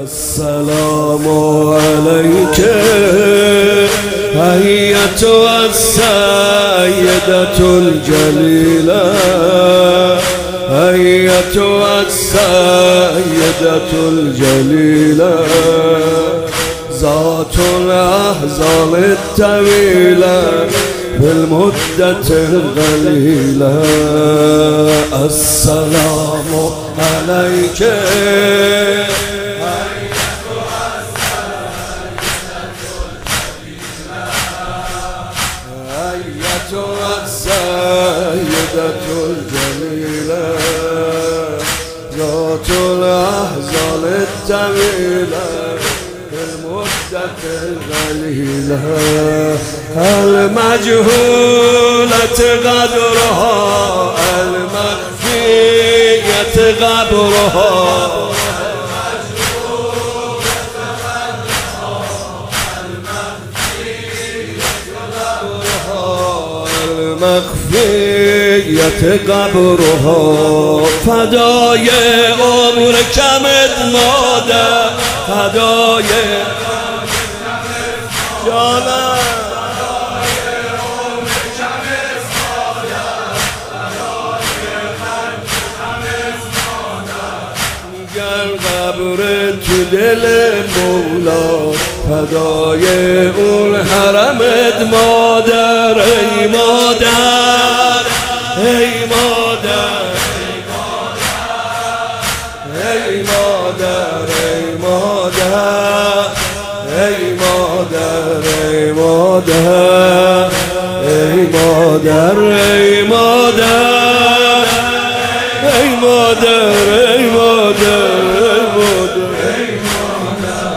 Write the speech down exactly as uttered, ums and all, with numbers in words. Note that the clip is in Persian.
السلام عليك أيتها السيدة الجليلة أيتها السيدة الجليلة ذات الأحزان الطويلة في المدة القليلة السلام عليك أيتها السيدة الجليلة ذات الأحزان الطويلة في المدة القليلة المجهولة قدرها المخفية قبرها مخفية قبرها فدای عمر کمت مادر فدای جانم گر قبر تو دل مولا فدای اون حرمت مادر ای مادر ای مادر ای مادر ای مادر ای مادر ای مادر ای مادر ای مادر ای مادر ای مادر ای مادر